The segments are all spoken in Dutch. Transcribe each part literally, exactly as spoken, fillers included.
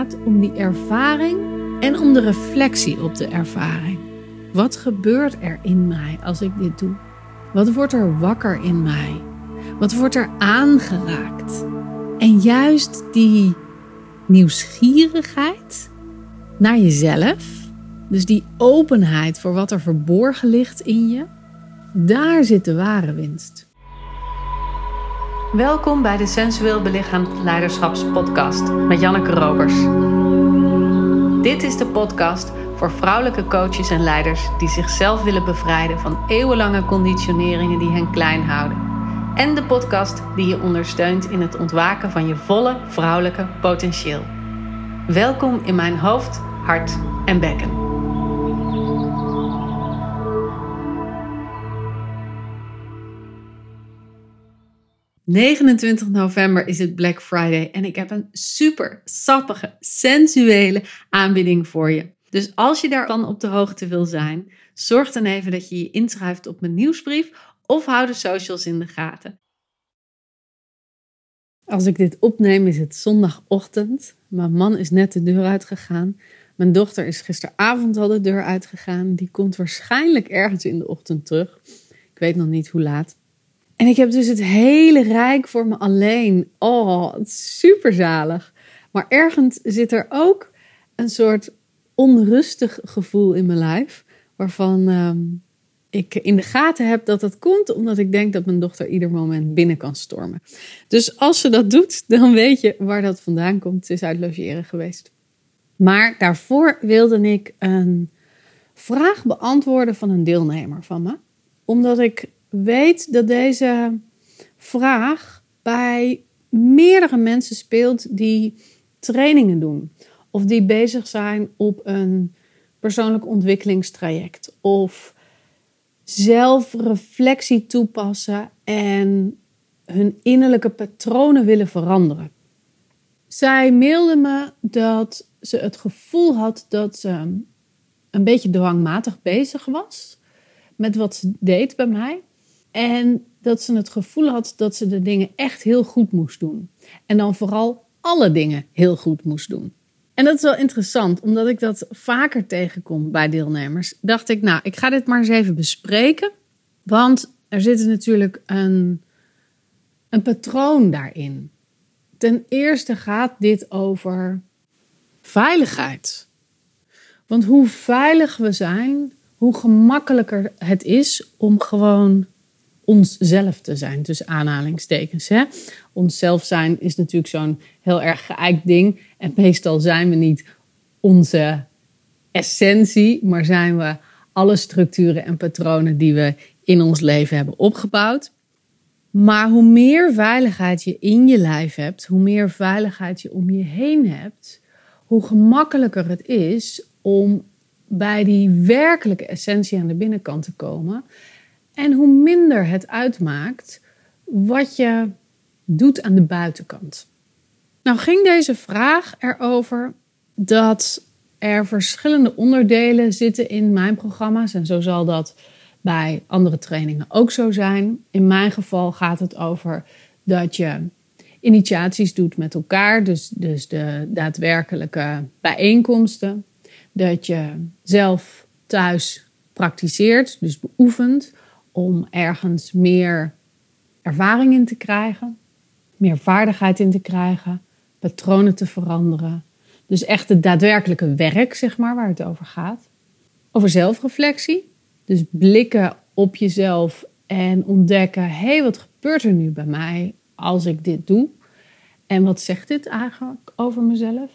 gaat om die ervaring en om de reflectie op de ervaring. Wat gebeurt er in mij als ik dit doe? Wat wordt er wakker in mij? Wat wordt er aangeraakt? En juist die nieuwsgierigheid naar jezelf, dus die openheid voor wat er verborgen ligt in je, daar zit de ware winst. Welkom bij de Sensueel Belichaamd Leiderschapspodcast met Janneke Robers. Dit is de podcast voor vrouwelijke coaches en leiders die zichzelf willen bevrijden van eeuwenlange conditioneringen die hen klein houden. En de podcast die je ondersteunt in het ontwaken van je volle vrouwelijke potentieel. Welkom in mijn hoofd, hart en bekken. negenentwintig november is het Black Friday en ik heb een super sappige, sensuele aanbieding voor je. Dus als je daarvan op de hoogte wil zijn, zorg dan even dat je je inschrijft op mijn nieuwsbrief of hou de socials in de gaten. Als ik dit opneem is het zondagochtend. Mijn man is net de deur uitgegaan. Mijn dochter is gisteravond al de deur uitgegaan. Die komt waarschijnlijk ergens in de ochtend terug. Ik weet nog niet hoe laat. En ik heb dus het hele rijk voor me alleen. Oh, het is super zalig. Maar ergens zit er ook een soort onrustig gevoel in mijn lijf. Waarvan um, ik in de gaten heb dat dat komt omdat ik denk dat mijn dochter ieder moment binnen kan stormen. Dus als ze dat doet, dan weet je waar dat vandaan komt. Ze is uit logeren geweest. Maar daarvoor wilde ik een vraag beantwoorden van een deelnemer van me. Omdat ik weet dat deze vraag bij meerdere mensen speelt die trainingen doen. Of die bezig zijn op een persoonlijk ontwikkelingstraject. Of zelfreflectie toepassen en hun innerlijke patronen willen veranderen. Zij mailde me dat ze het gevoel had dat ze een beetje dwangmatig bezig was met wat ze deed bij mij. En dat ze het gevoel had dat ze de dingen echt heel goed moest doen. En dan vooral alle dingen heel goed moest doen. En dat is wel interessant, omdat ik dat vaker tegenkom bij deelnemers. Dacht ik, nou, ik ga dit maar eens even bespreken. Want er zit natuurlijk een, een patroon daarin. Ten eerste gaat dit over veiligheid. Want hoe veilig we zijn, hoe gemakkelijker het is om gewoon onszelf te zijn, tussen aanhalingstekens. Hè? Onszelf zijn is natuurlijk zo'n heel erg geëikt ding. En meestal zijn we niet onze essentie, maar zijn we alle structuren en patronen die we in ons leven hebben opgebouwd. Maar hoe meer veiligheid je in je lijf hebt, hoe meer veiligheid je om je heen hebt, hoe gemakkelijker het is om bij die werkelijke essentie aan de binnenkant te komen. En hoe minder het uitmaakt wat je doet aan de buitenkant. Nou ging deze vraag erover dat er verschillende onderdelen zitten in mijn programma's. En zo zal dat bij andere trainingen ook zo zijn. In mijn geval gaat het over dat je initiaties doet met elkaar. Dus, dus de daadwerkelijke bijeenkomsten. Dat je zelf thuis praktiseert, dus beoefent, om ergens meer ervaring in te krijgen, meer vaardigheid in te krijgen, patronen te veranderen. Dus echt het daadwerkelijke werk, zeg maar, waar het over gaat. Over zelfreflectie, dus blikken op jezelf en ontdekken, hé, hey, wat gebeurt er nu bij mij als ik dit doe? En wat zegt dit eigenlijk over mezelf?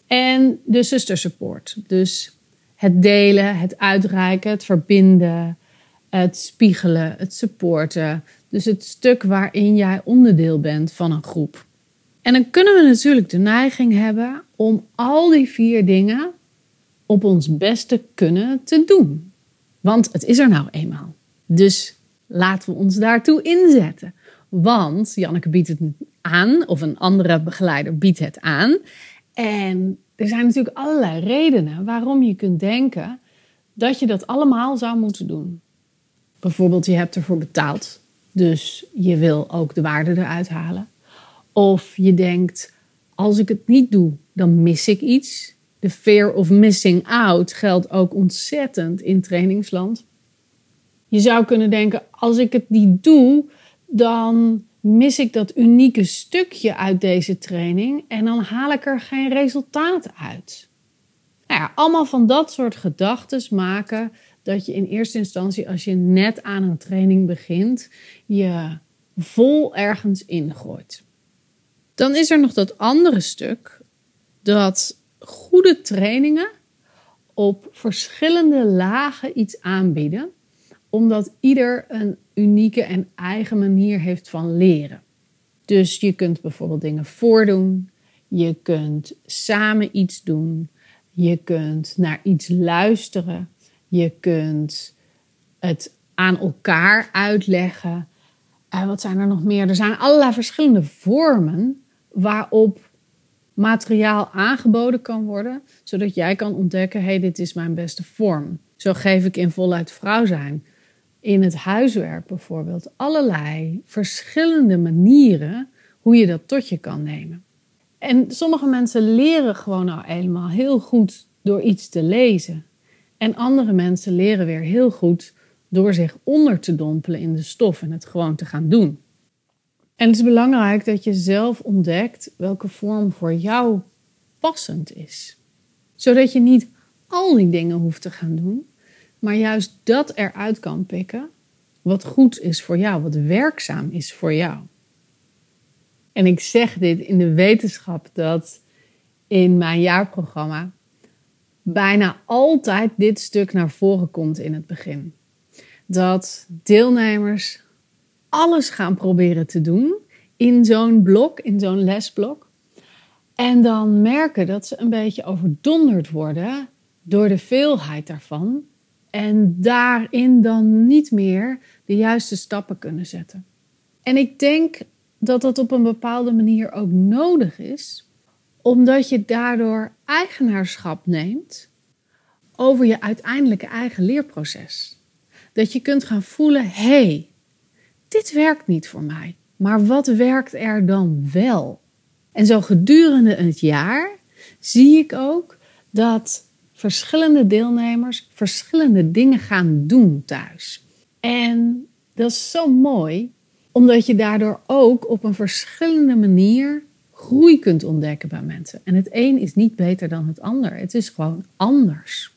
En de zustersupport, dus het delen, het uitreiken, het verbinden, het spiegelen, het supporten. Dus het stuk waarin jij onderdeel bent van een groep. En dan kunnen we natuurlijk de neiging hebben om al die vier dingen op ons beste kunnen te doen. Want het is er nou eenmaal. Dus laten we ons daartoe inzetten. Want Janneke biedt het aan, of een andere begeleider biedt het aan. En er zijn natuurlijk allerlei redenen waarom je kunt denken dat je dat allemaal zou moeten doen. Bijvoorbeeld, je hebt ervoor betaald, dus je wil ook de waarde eruit halen. Of je denkt, als ik het niet doe, dan mis ik iets. De fear of missing out geldt ook ontzettend in trainingsland. Je zou kunnen denken, als ik het niet doe, dan mis ik dat unieke stukje uit deze training en dan haal ik er geen resultaat uit. Nou ja, allemaal van dat soort gedachten maken dat je in eerste instantie, als je net aan een training begint, je vol ergens ingooit. Dan is er nog dat andere stuk, dat goede trainingen op verschillende lagen iets aanbieden, omdat ieder een unieke en eigen manier heeft van leren. Dus je kunt bijvoorbeeld dingen voordoen, je kunt samen iets doen, je kunt naar iets luisteren, je kunt het aan elkaar uitleggen. En wat zijn er nog meer? Er zijn allerlei verschillende vormen waarop materiaal aangeboden kan worden, zodat jij kan ontdekken, hey, dit is mijn beste vorm. Zo geef ik in voluit vrouw zijn, in het huiswerk bijvoorbeeld, allerlei verschillende manieren hoe je dat tot je kan nemen. En sommige mensen leren gewoon nou eenmaal heel goed door iets te lezen. En andere mensen leren weer heel goed door zich onder te dompelen in de stof en het gewoon te gaan doen. En het is belangrijk dat je zelf ontdekt welke vorm voor jou passend is. Zodat je niet al die dingen hoeft te gaan doen, maar juist dat eruit kan pikken wat goed is voor jou, wat werkzaam is voor jou. En ik zeg dit in de wetenschap dat in mijn jaarprogramma bijna altijd dit stuk naar voren komt in het begin. Dat deelnemers alles gaan proberen te doen in zo'n blok, in zo'n lesblok. En dan merken dat ze een beetje overdonderd worden door de veelheid daarvan. En daarin dan niet meer de juiste stappen kunnen zetten. En ik denk dat dat op een bepaalde manier ook nodig is, omdat je daardoor eigenaarschap neemt over je uiteindelijke eigen leerproces. Dat je kunt gaan voelen, hé, hey, dit werkt niet voor mij, maar wat werkt er dan wel? En zo gedurende het jaar zie ik ook dat verschillende deelnemers verschillende dingen gaan doen thuis. En dat is zo mooi, omdat je daardoor ook op een verschillende manier groei kunt ontdekken bij mensen. En het een is niet beter dan het ander. Het is gewoon anders.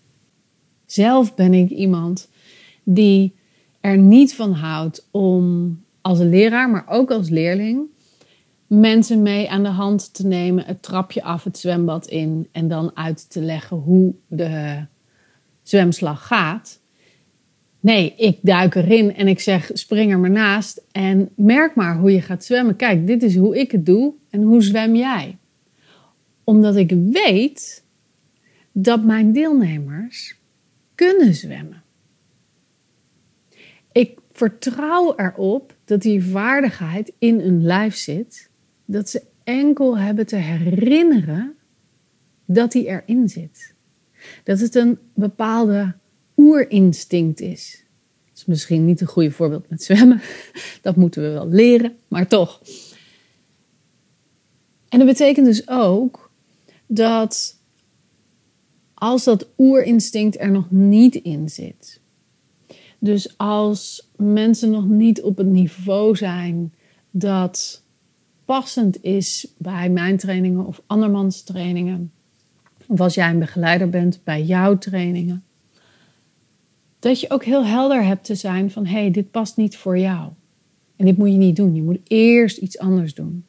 Zelf ben ik iemand die er niet van houdt om als leraar, maar ook als leerling, mensen mee aan de hand te nemen, het trapje af, het zwembad in en dan uit te leggen hoe de zwemslag gaat. Nee, ik duik erin en ik zeg, spring er maar naast en merk maar hoe je gaat zwemmen. Kijk, dit is hoe ik het doe en hoe zwem jij? Omdat ik weet dat mijn deelnemers kunnen zwemmen. Ik vertrouw erop dat die vaardigheid in hun lijf zit, dat ze enkel hebben te herinneren dat die erin zit. Dat het een bepaalde oerinstinct is. Dat is misschien niet een goede voorbeeld met zwemmen. Dat moeten we wel leren, maar toch. En dat betekent dus ook dat als dat oerinstinct er nog niet in zit, dus als mensen nog niet op het niveau zijn dat passend is bij mijn trainingen of andermans trainingen, of als jij een begeleider bent bij jouw trainingen, dat je ook heel helder hebt te zijn van, hé, hey, dit past niet voor jou. En dit moet je niet doen. Je moet eerst iets anders doen.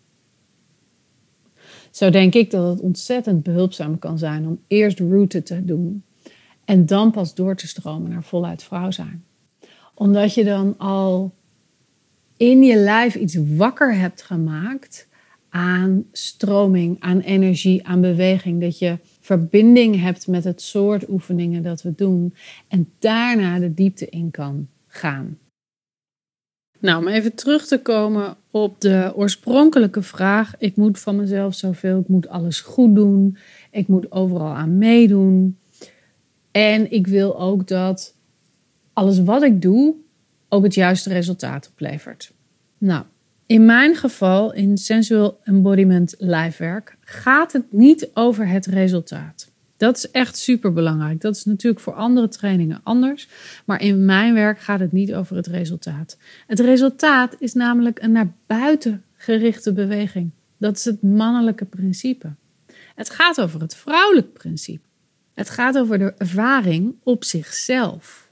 Zo denk ik dat het ontzettend behulpzaam kan zijn om eerst route te doen en dan pas door te stromen naar voluit vrouw zijn. Omdat je dan al in je lijf iets wakker hebt gemaakt aan stroming, aan energie, aan beweging. Dat je verbinding hebt met het soort oefeningen dat we doen. En daarna de diepte in kan gaan. Nou, om even terug te komen op de oorspronkelijke vraag. Ik moet van mezelf zoveel, ik moet alles goed doen. Ik moet overal aan meedoen. En ik wil ook dat alles wat ik doe ook het juiste resultaat oplevert. Nou, In mijn geval, in Sensual Embodiment Lijfwerk, gaat het niet over het resultaat. Dat is echt super belangrijk. Dat is natuurlijk voor andere trainingen anders. Maar in mijn werk gaat het niet over het resultaat. Het resultaat is namelijk een naar buiten gerichte beweging. Dat is het mannelijke principe. Het gaat over het vrouwelijk principe. Het gaat over de ervaring op zichzelf.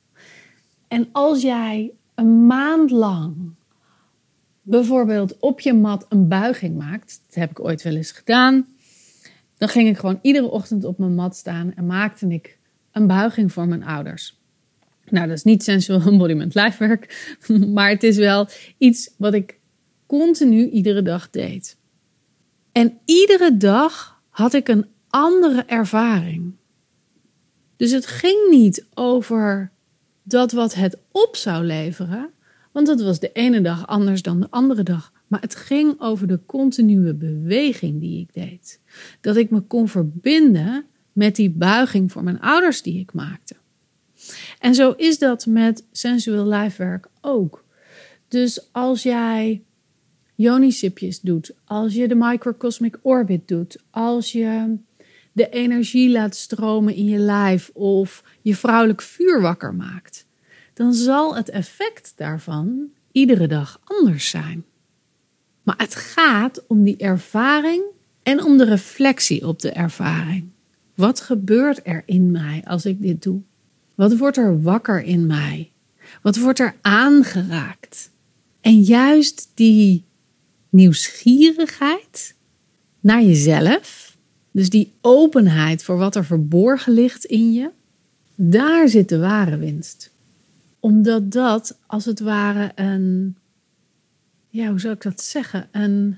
En als jij een maand lang bijvoorbeeld op je mat een buiging maakt, dat heb ik ooit wel eens gedaan, dan ging ik gewoon iedere ochtend op mijn mat staan en maakte ik een buiging voor mijn ouders. Nou, dat is niet sensual embodiment lijfwerk, maar het is wel iets wat ik continu iedere dag deed. En iedere dag had ik een andere ervaring. Dus het ging niet over dat wat het op zou leveren, want dat was de ene dag anders dan de andere dag. Maar het ging over de continue beweging die ik deed. Dat ik me kon verbinden met die buiging voor mijn ouders die ik maakte. En zo is dat met sensueel lijfwerk ook. Dus als jij yoni-sipjes doet, als je de microcosmic orbit doet, als je de energie laat stromen in je lijf of je vrouwelijk vuur wakker maakt, dan zal het effect daarvan iedere dag anders zijn. Maar het gaat om die ervaring en om de reflectie op de ervaring. Wat gebeurt er in mij als ik dit doe? Wat wordt er wakker in mij? Wat wordt er aangeraakt? En juist die nieuwsgierigheid naar jezelf, dus die openheid voor wat er verborgen ligt in je, daar zit de ware winst. Omdat dat als het ware een, ja, hoe zou ik dat zeggen? Een,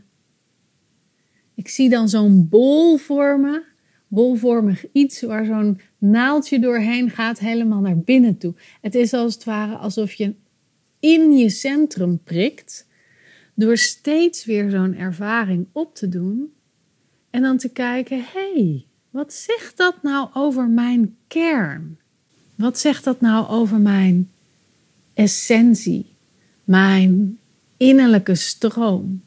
ik zie dan zo'n bol vormen, bolvormig iets waar zo'n naaldje doorheen gaat helemaal naar binnen toe. Het is als het ware alsof je in je centrum prikt door steeds weer zo'n ervaring op te doen en dan te kijken, hé, hey, wat zegt dat nou over mijn kern? Wat zegt dat nou over mijn essentie, mijn innerlijke stroom?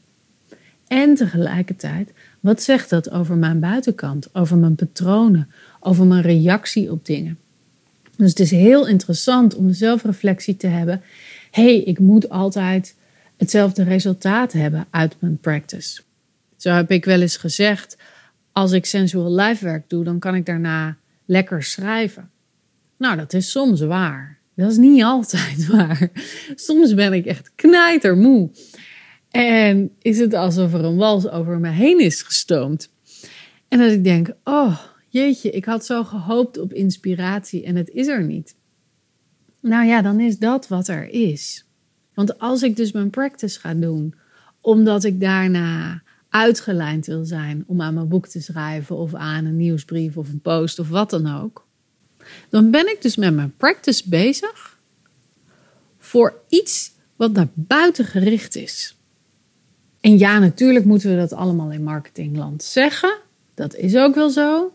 En tegelijkertijd, wat zegt dat over mijn buitenkant, over mijn patronen, over mijn reactie op dingen? Dus het is heel interessant om de zelfreflectie te hebben. Hé, hey, ik moet altijd hetzelfde resultaat hebben uit mijn practice. Zo heb ik wel eens gezegd, als ik sensual lijfwerk doe, dan kan ik daarna lekker schrijven. Nou, dat is soms waar. Dat is niet altijd waar. Soms ben ik echt knijtermoe. En is het alsof er een wals over me heen is gestoomd. En dat ik denk, oh jeetje, ik had zo gehoopt op inspiratie en het is er niet. Nou ja, dan is dat wat er is. Want als ik dus mijn practice ga doen, omdat ik daarna uitgelijnd wil zijn om aan mijn boek te schrijven of aan een nieuwsbrief of een post of wat dan ook, dan ben ik dus met mijn practice bezig voor iets wat naar buiten gericht is. En ja, natuurlijk moeten we dat allemaal in marketingland zeggen. Dat is ook wel zo.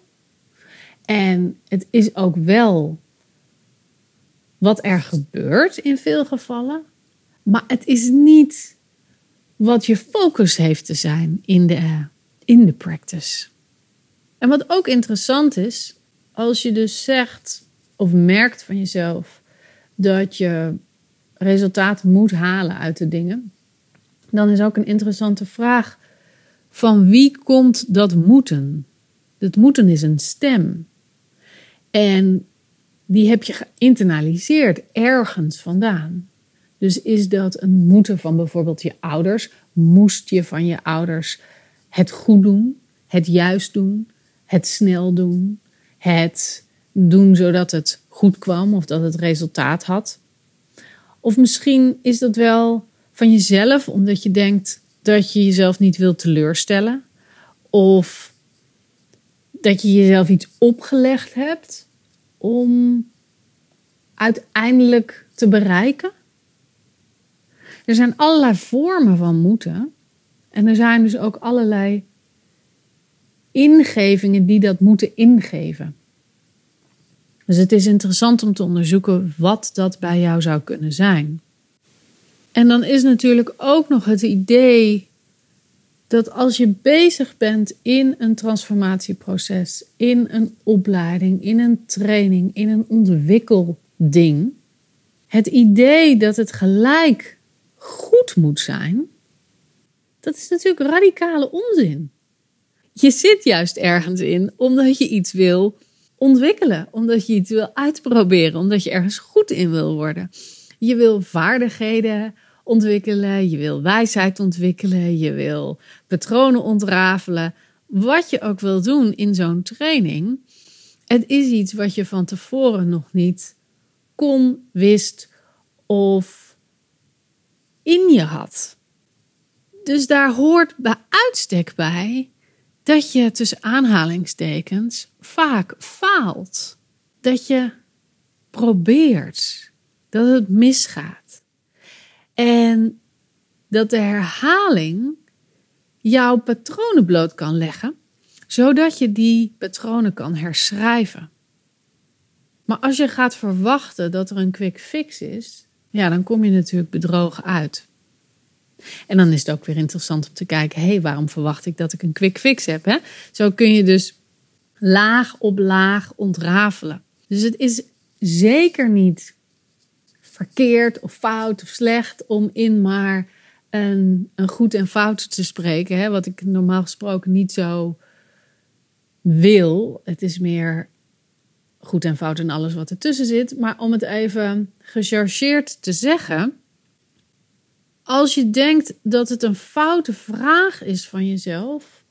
En het is ook wel wat er gebeurt in veel gevallen. Maar het is niet wat je focus heeft te zijn in de, in de practice. En wat ook interessant is, als je dus zegt of merkt van jezelf dat je resultaat moet halen uit de dingen, dan is ook een interessante vraag: van wie komt dat moeten? Dat moeten is een stem. En die heb je geïnternaliseerd ergens vandaan. Dus is dat een moeten van bijvoorbeeld je ouders? Moest je van je ouders het goed doen, het juist doen, het snel doen, het doen zodat het goed kwam of dat het resultaat had? Of misschien is dat wel van jezelf, omdat je denkt dat je jezelf niet wilt teleurstellen. Of dat je jezelf iets opgelegd hebt om uiteindelijk te bereiken. Er zijn allerlei vormen van moeten. En er zijn dus ook allerlei ingevingen die dat moeten ingeven. Dus het is interessant om te onderzoeken wat dat bij jou zou kunnen zijn. En dan is natuurlijk ook nog het idee dat als je bezig bent in een transformatieproces, in een opleiding, in een training, in een ontwikkelding, het idee dat het gelijk goed moet zijn, dat is natuurlijk radicale onzin. Je zit juist ergens in omdat je iets wil ontwikkelen, omdat je iets wil uitproberen, omdat je ergens goed in wil worden. Je wil vaardigheden ontwikkelen, je wil wijsheid ontwikkelen, je wil patronen ontrafelen. Wat je ook wil doen in zo'n training, het is iets wat je van tevoren nog niet kon, wist of in je had. Dus daar hoort bij uitstek bij dat je tussen aanhalingstekens vaak faalt. Dat je probeert, dat het misgaat. En dat de herhaling jouw patronen bloot kan leggen, zodat je die patronen kan herschrijven. Maar als je gaat verwachten dat er een quick fix is, ja, dan kom je natuurlijk bedrogen uit. En dan is het ook weer interessant om te kijken, hé, hey, waarom verwacht ik dat ik een quick fix heb? Hè? Zo kun je dus laag op laag ontrafelen. Dus het is zeker niet verkeerd of fout of slecht om in maar een, een goed en fout te spreken. Hè? Wat ik normaal gesproken niet zo wil. Het is meer goed en fout en alles wat ertussen zit. Maar om het even gechargeerd te zeggen, als je denkt dat het een foute vraag is van jezelf,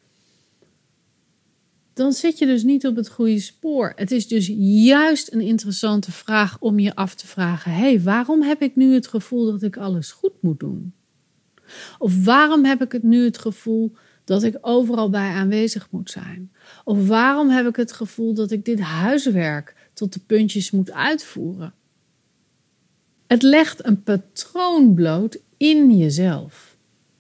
dan zit je dus niet op het goede spoor. Het is dus juist een interessante vraag om je af te vragen, hé, hey, waarom heb ik nu het gevoel dat ik alles goed moet doen? Of waarom heb ik het nu het gevoel dat ik overal bij aanwezig moet zijn? Of waarom heb ik het gevoel dat ik dit huiswerk tot de puntjes moet uitvoeren? Het legt een patroon bloot in jezelf.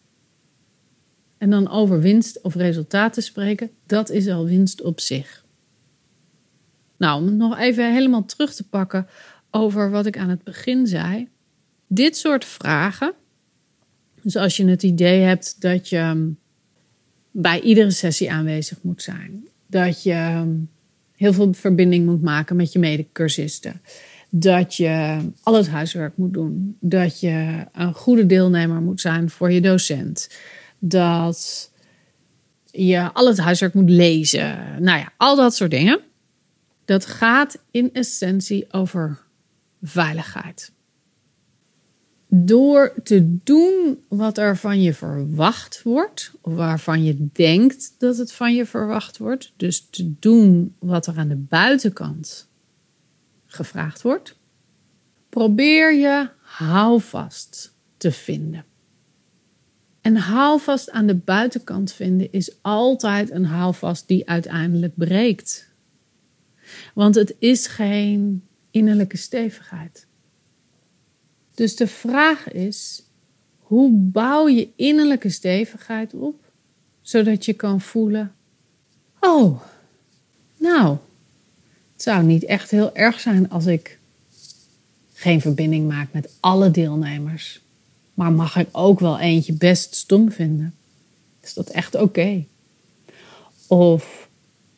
En dan over winst of resultaat te spreken, dat is al winst op zich. Nou, om het nog even helemaal terug te pakken over wat ik aan het begin zei. Dit soort vragen, dus als je het idee hebt dat je bij iedere sessie aanwezig moet zijn, dat je heel veel verbinding moet maken met je medecursisten, dat je al het huiswerk moet doen, dat je een goede deelnemer moet zijn voor je docent, dat je al het huiswerk moet lezen. Nou ja, al dat soort dingen. Dat gaat in essentie over veiligheid. Door te doen wat er van je verwacht wordt, of waarvan je denkt dat het van je verwacht wordt, dus te doen wat er aan de buitenkant gevraagd wordt, probeer je houvast te vinden. En houvast aan de buitenkant vinden is altijd een houvast die uiteindelijk breekt. Want het is geen innerlijke stevigheid. Dus de vraag is, hoe bouw je innerlijke stevigheid op, zodat je kan voelen, oh, nou, het zou niet echt heel erg zijn als ik geen verbinding maak met alle deelnemers. Maar mag ik ook wel eentje best stom vinden? Is dat echt oké? Okay? Of,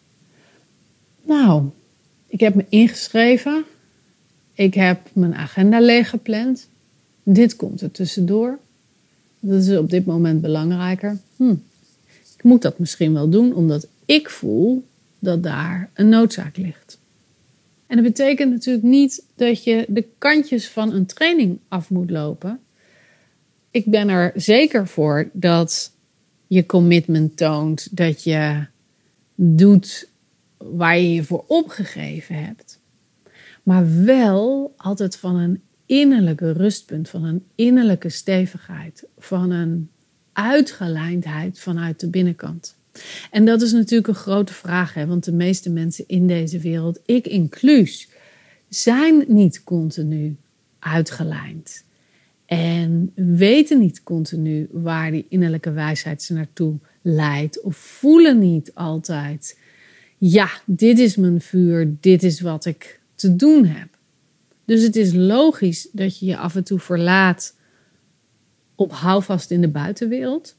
nou, ik heb me ingeschreven. Ik heb mijn agenda leeggepland. Dit komt er tussendoor. Dat is op dit moment belangrijker. Hm. Ik moet dat misschien wel doen, omdat ik voel dat daar een noodzaak ligt. En dat betekent natuurlijk niet dat je de kantjes van een training af moet lopen. Ik ben er zeker voor dat je commitment toont, dat je doet waar je je voor opgegeven hebt. Maar wel altijd van een innerlijke rustpunt, van een innerlijke stevigheid, van een uitgelijndheid vanuit de binnenkant. En dat is natuurlijk een grote vraag, hè? Want de meeste mensen in deze wereld, ik inclus, zijn niet continu uitgelijnd. En weten niet continu waar die innerlijke wijsheid ze naartoe leidt. Of voelen niet altijd, ja, dit is mijn vuur, dit is wat ik te doen heb. Dus het is logisch dat je je af en toe verlaat op houvast in de buitenwereld.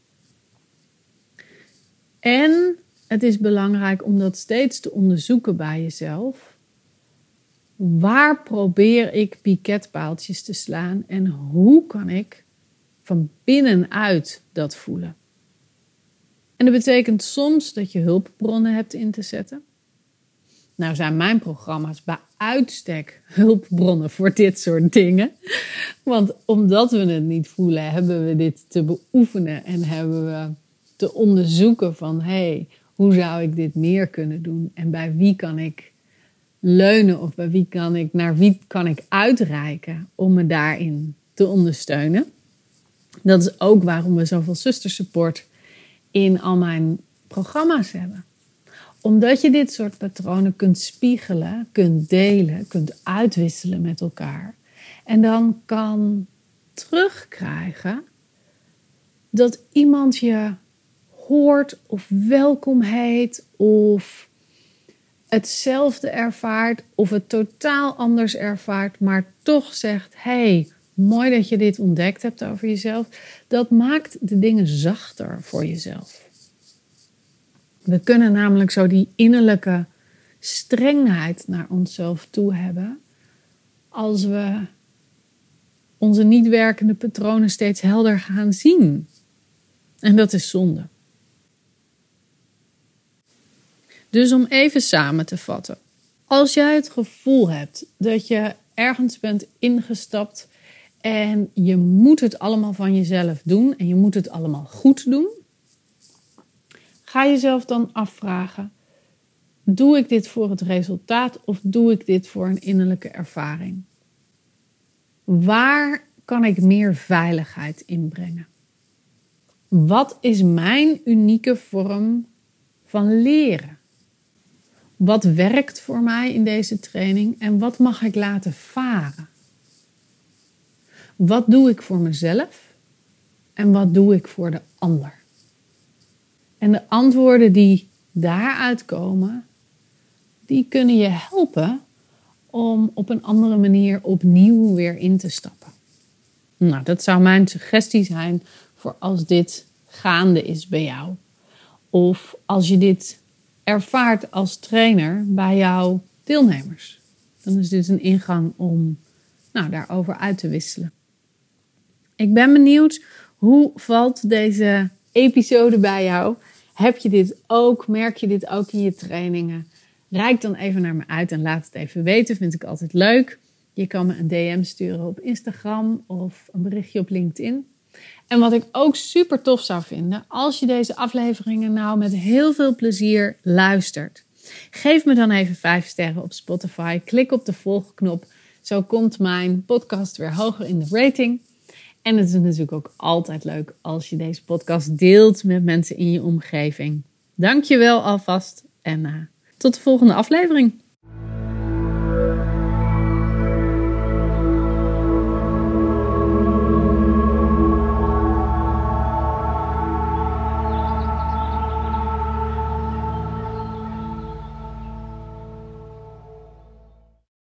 En het is belangrijk om dat steeds te onderzoeken bij jezelf. Waar probeer ik piketpaaltjes te slaan en hoe kan ik van binnenuit dat voelen? En dat betekent soms dat je hulpbronnen hebt in te zetten. Nou zijn mijn programma's bij uitstek hulpbronnen voor dit soort dingen. Want omdat we het niet voelen, hebben we dit te beoefenen en hebben we te onderzoeken van hey, hoe zou ik dit meer kunnen doen? En bij wie kan ik leunen of bij wie kan ik, naar wie kan ik uitreiken om me daarin te ondersteunen? Dat is ook waarom we zoveel zustersupport in al mijn programma's hebben. Omdat je dit soort patronen kunt spiegelen, kunt delen, kunt uitwisselen met elkaar. En dan kan terugkrijgen dat iemand je hoort of welkom heet of hetzelfde ervaart of het totaal anders ervaart, maar toch zegt, hey, mooi dat je dit ontdekt hebt over jezelf. Dat maakt de dingen zachter voor jezelf. We kunnen namelijk zo die innerlijke strengheid naar onszelf toe hebben als we onze niet werkende patronen steeds helder gaan zien. En dat is zonde. Dus om even samen te vatten. Als jij het gevoel hebt dat je ergens bent ingestapt en je moet het allemaal van jezelf doen en je moet het allemaal goed doen, ga jezelf dan afvragen, doe ik dit voor het resultaat of doe ik dit voor een innerlijke ervaring? Waar kan ik meer veiligheid inbrengen? Wat is mijn unieke vorm van leren? Wat werkt voor mij in deze training en wat mag ik laten varen? Wat doe ik voor mezelf en wat doe ik voor de ander? En de antwoorden die daaruit komen, die kunnen je helpen om op een andere manier opnieuw weer in te stappen. Nou, dat zou mijn suggestie zijn voor als dit gaande is bij jou. Of als je dit ervaart als trainer bij jouw deelnemers. Dan is dit een ingang om nou, daarover uit te wisselen. Ik ben benieuwd, hoe valt deze episode bij jou? Heb je dit ook? Merk je dit ook in je trainingen? Reik dan even naar me uit en laat het even weten. Vind ik altijd leuk. Je kan me een D M sturen op Instagram of een berichtje op LinkedIn. En wat ik ook super tof zou vinden, als je deze afleveringen nou met heel veel plezier luistert. Geef me dan even vijf sterren op Spotify. Klik op de volgknop. Zo komt mijn podcast weer hoger in de rating. En het is natuurlijk ook altijd leuk als je deze podcast deelt met mensen in je omgeving. Dank je wel alvast en uh, tot de volgende aflevering.